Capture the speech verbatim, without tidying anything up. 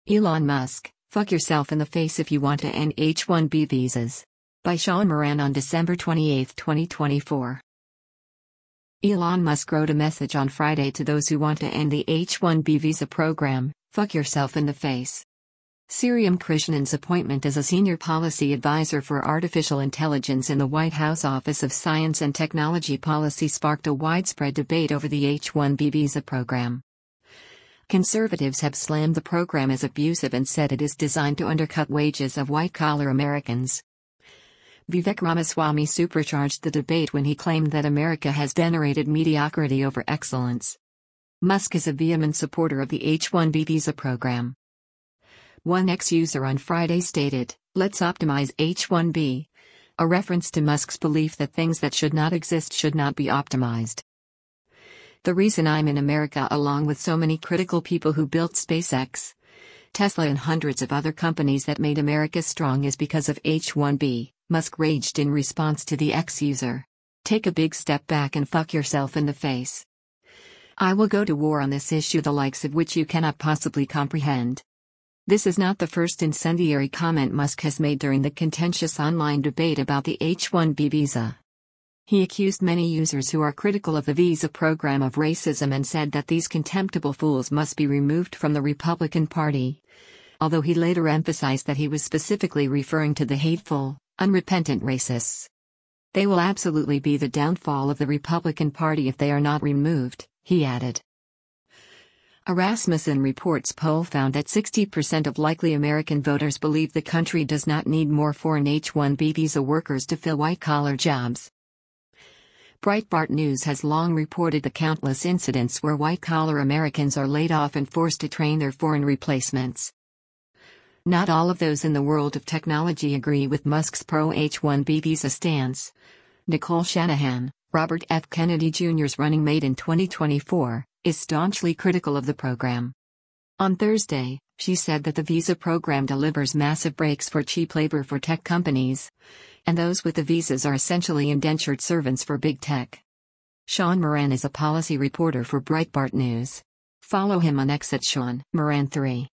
Elon Musk, fuck yourself in the face if you want to end H one B visas. By Sean Moran on December twenty-eighth, twenty twenty-four. Elon Musk wrote a message on Friday to those who want to end the H one B visa program, fuck yourself in the face. Sriram Krishnan's appointment as a senior policy advisor for artificial intelligence in the White House Office of Science and Technology Policy sparked a widespread debate over the H one B visa program. Conservatives have slammed the program as abusive and said it is designed to undercut wages of white-collar Americans. Vivek Ramaswamy supercharged the debate when he claimed that America has venerated mediocrity over excellence. Musk is a vehement supporter of the H one B visa program. One ex-user on Friday stated, "Let's optimize H one B," a reference to Musk's belief that things that should not exist should not be optimized. "The reason I'm in America along with so many critical people who built SpaceX, Tesla and hundreds of other companies that made America strong is because of H one B, Musk raged in response to the ex-user. "Take a big step back and fuck yourself in the face. I will go to war on this issue the likes of which you cannot possibly comprehend." This is not the first incendiary comment Musk has made during the contentious online debate about the H one B visa. He accused many users who are critical of the visa program of racism and said that these contemptible fools must be removed from the Republican Party, although he later emphasized that he was specifically referring to the hateful, unrepentant racists. "They will absolutely be the downfall of the Republican Party if they are not removed," he added. A Rasmussen Reports poll found that sixty percent of likely American voters believe the country does not need more foreign H one B visa workers to fill white-collar jobs. Breitbart News has long reported the countless incidents where white-collar Americans are laid off and forced to train their foreign replacements. Not all of those in the world of technology agree with Musk's pro-H one B visa stance. Nicole Shanahan, Robert F. Kennedy Junior's running mate in twenty twenty-four, is staunchly critical of the program. On Thursday, she said that the visa program delivers massive breaks for cheap labor for tech companies, and those with the visas are essentially indentured servants for big tech. Sean Moran is a policy reporter for Breitbart News. Follow him on X at Sean Moran three.